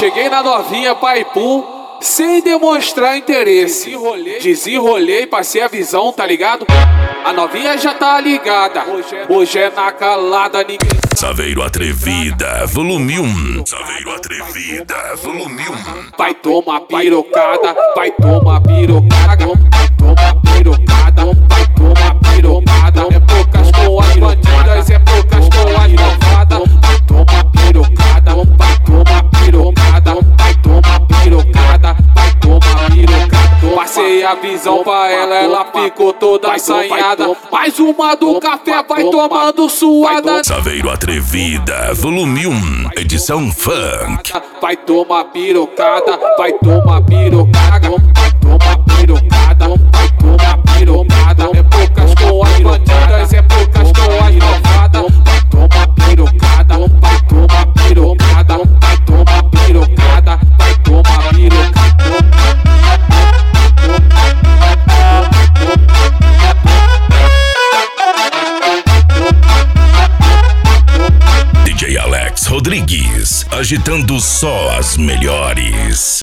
cheguei na novinha, pai pum, sem demonstrar interesse. Desenrolei, passei a visão, tá ligado? A novinha já tá ligada, hoje é na calada, ninguém. Saveiro Atrevida, volume 1. Saveiro Atrevida, volume 1. Vai tomar pirocada, vai tomar pirocada, vai tomar pirocada, vai tomar pirocada. É poucas com as bandidas, é poucas com as malvadas. Vai tomar pirocada, vai tomar pirocada, vai tomar pirocada, vai tomar pirocada. Passei a visão pra ela ficou toda assanhada. Mais uma do café, vai tomando suada. Saveiro Atrevida, volume 1, edição funk. Vai tomar pirocada, vai tomar pirocada, vai tomar pirocada, vai tomar pirocada. É poucas com as bandidas, é poucas com as malvadas. Vai tomar pirocada, vai tomar pirocada, vai tomar pirocada, vai tomar pirocada. DJ Alex Rodrigues, agitando só as melhores.